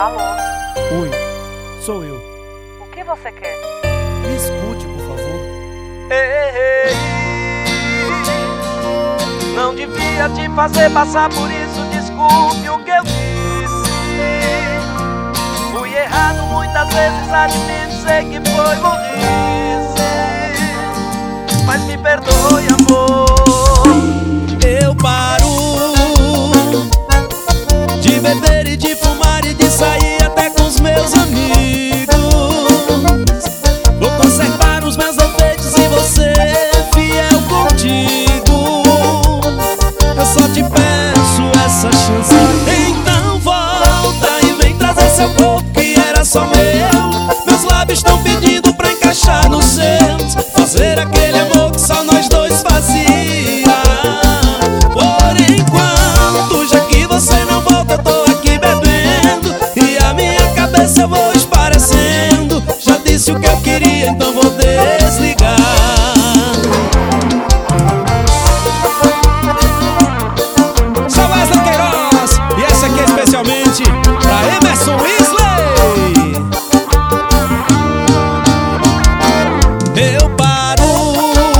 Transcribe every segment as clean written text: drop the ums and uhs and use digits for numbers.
Alô? Oi, sou eu. O que você quer? Me escute, por favor. Ei, não devia te fazer passar por isso, desculpe o que eu disse. Fui errado muitas vezes, admito, sei que foi burrice, mas me perdoe, amor. Eu paro de beber e de fumar e de sair até com os meus amigos. Vou consertar os meus defeitos e você fiel contigo. Eu só te peço essa chance. Então volta e vem trazer seu corpo que era só meu. Meus lábios estão pedindo pra encaixar nos seus, fazer aquele amor que só nós dois fazia. Por enquanto, já que você não volta, eu tô aqui bebendo e a minha cabeça eu vou esparecendo. Já disse o que eu queria, então vou desligar. Sou Wesley Queiroz e essa aqui é especialmente pra Emerson Wesley. Eu paro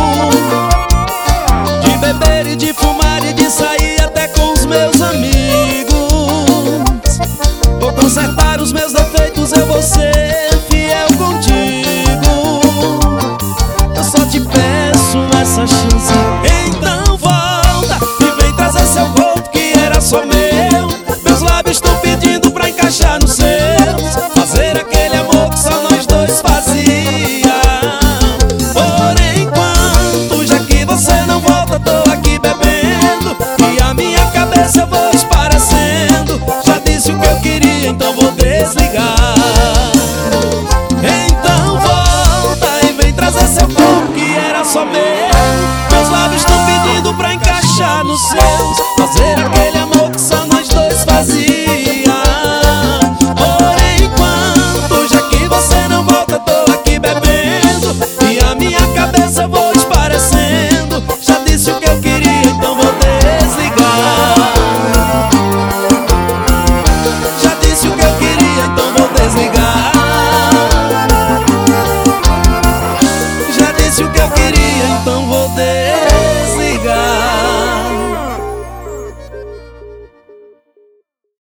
de beber e de fumar e de sair até com os meus amigos. Vou consertar os meus defeitos, eu vou ser fiel contigo. Eu só te peço essa chance. Então volta e vem trazer seu corpo que era só meu. Meus lábios estão pedindo pra encaixar nos seus, fazer aquele amor que só nós dois fazia. Por enquanto, já que você não volta, tô aqui bebendo e a minha cabeça eu vou esparecendo. Já disse o que eu queria, então vou desligar. Então volta e vem trazer seu corpo que era só meu. Meus lábios estão pedindo pra encaixar nos seus, fazer aquele